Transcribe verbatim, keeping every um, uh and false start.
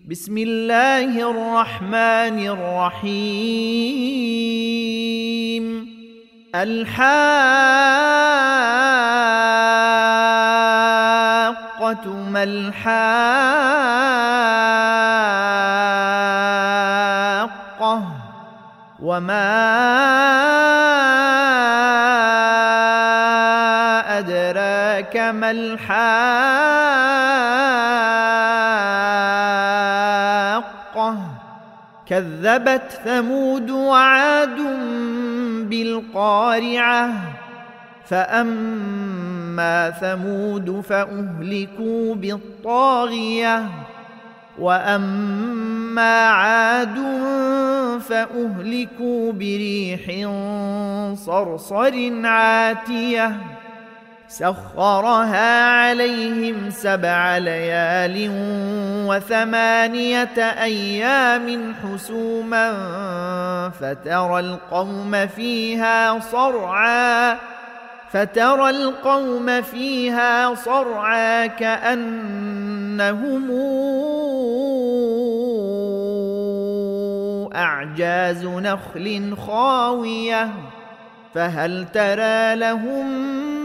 بسم الله الرحمن الرحيم الحاقة ما الحاقة وما أدراك ما الحاقة كذبت ثمود وعاد بالقارعة فأما ثمود فأهلكوا بالطاغية وأما عاد فأهلكوا بريح صرصر عاتية سخرها عليهم سبع ليال وثمانية أيام حسوما فترى القوم فيها صرعا فترى القوم فيها صرعا كأنهم أعجاز نخل خاوية فهل ترى لهم